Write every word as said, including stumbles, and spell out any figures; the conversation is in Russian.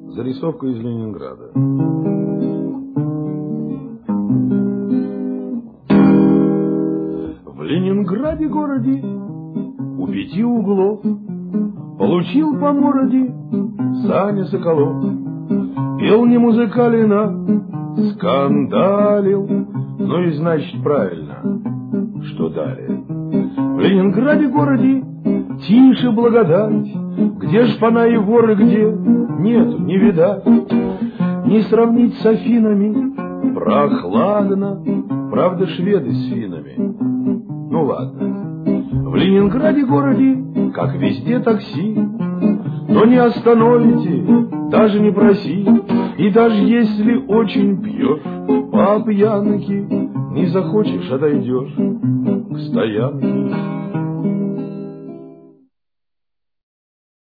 Зарисовка из Ленинграда. В Ленинграде городе у пяти углов получил по морде Саня Соколов. Пел не музыкалина, скандалил, ну и значит правильно, что далее. В Ленинграде городе тише благодать, где шпана и воры, где нету, не видать. Не сравнить с Афинами, прохладно, правда шведы с финнами. Ну ладно. В Ленинграде городе, как везде, такси, но не остановите, даже не проси. И даже если очень пьешь по пьянке, не захочешь, отойдешь к стоянке.